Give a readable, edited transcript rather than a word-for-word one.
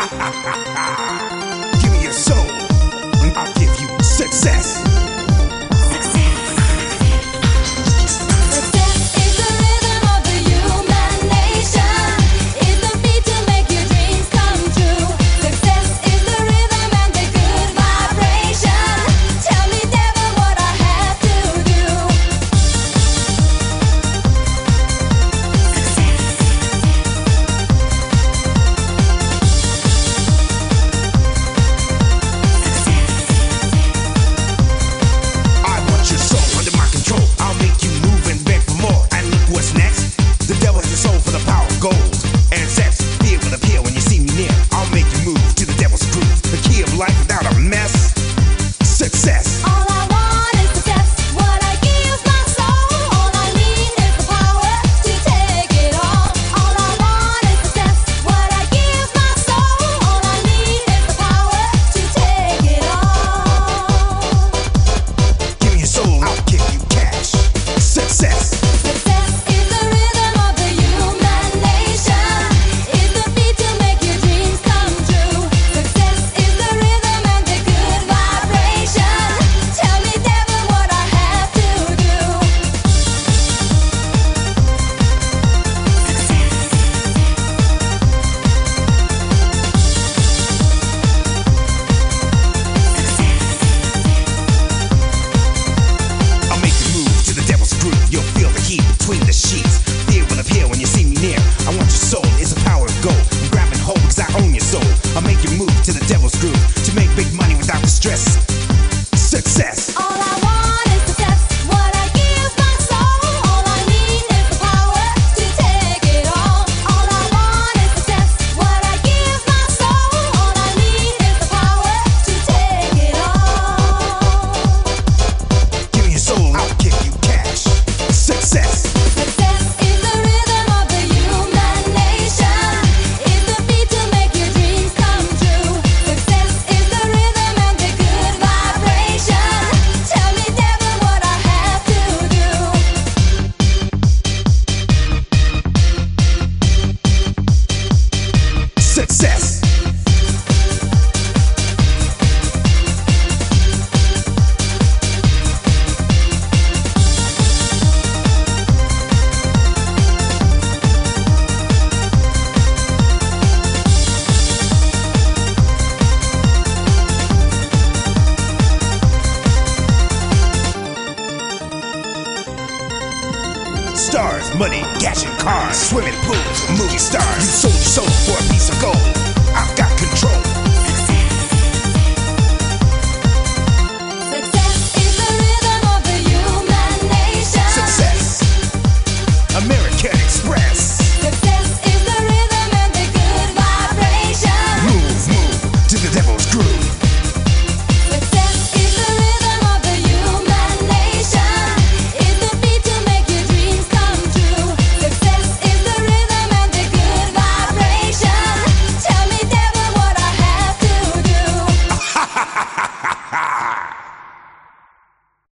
Give me your soul, and I'll give you success. Between the sheets, fear will appear when you see me near. I want your soul, it's a power of gold. I'm grabbing hold because I own your soul. I'll make you move to the devil's groove to make big money without the stress. Success. All I want is success. What I give my soul. All I need is the power to take it all. All I want is success. What I give my soul. All I need is the power to take it all. Give me your soul, I'll give you cash. Success. Success. Stars, money, cash and cars, swimming pools, movie stars. You sold your soul for a piece of gold. I've got control.